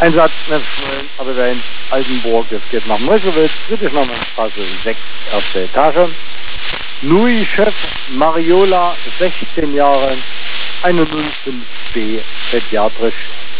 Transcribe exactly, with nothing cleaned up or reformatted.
Einsatz, aber wir in Altenburg, das geht nach Meuselwitz, Friedrichsnaumann-Straße sechs, erste Etage. Louis Chef Mariola, sechzehn Jahre, eins null fünf b, pädiatrisch.